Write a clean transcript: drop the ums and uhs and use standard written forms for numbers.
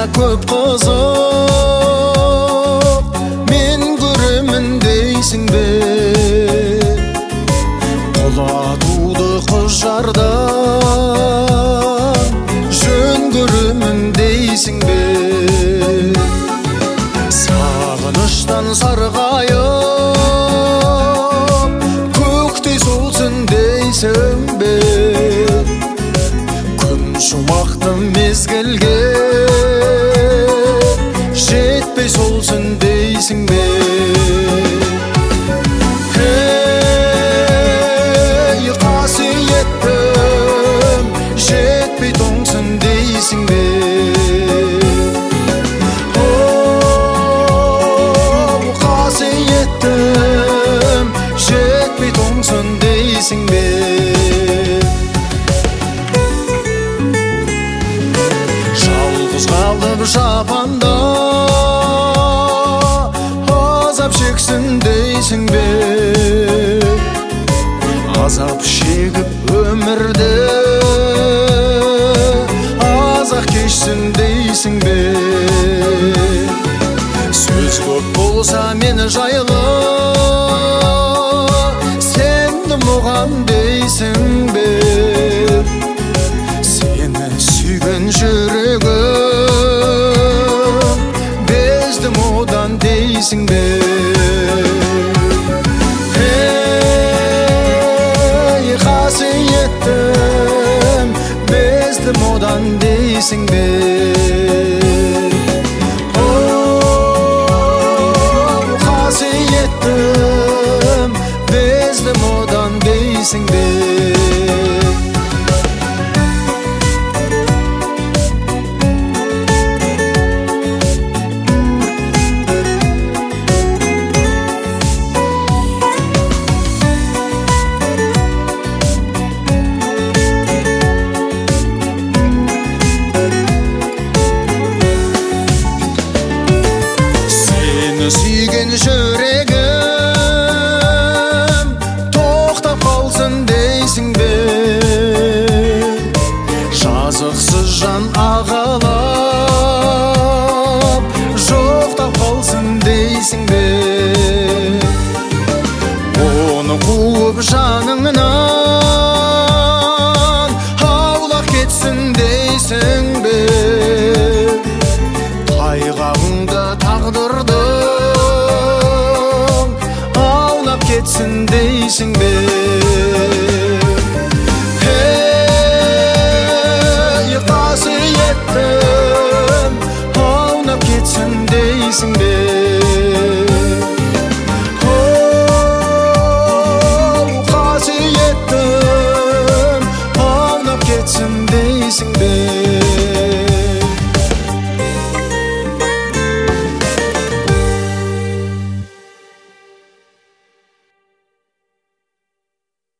көп қызық, мен көремін дейсің бе? Құлатуды қыз жардан жөн көремін дейсің бе? Сағыныштан сарғайып көктей солсын дейсің бе? Күн шуақты мезгілге жетпей солсын дейсің бе? Ей қасиеттім, жетпей тоңсын дейсің бе? Қасиеттім, жетпей тоңсын дейсің бе? Жалғыз қалдым жапанда, азап шексін дейсің бе? Азап шегіп өмірде азақ кешсін дейсің бе? Сөз көп болса мені жайлы, сенім оған дейсің бе? Сені сүйген жүрегім бездім одан дейсің бе? Ей қасиеттім, бездім одан дейсің бе? Қасиеттім, бездім одан дейсің бе? Сүйген жүрегім тоқтап қалсын дейсің бе? Жазықсыз жан ағалап жоқтап қалсын дейсің бе? Оны қуып жаныңнан аулақ кетсін дейсің бе? Тайғағыңды тағдырдың аунап кетсін дейсің бе?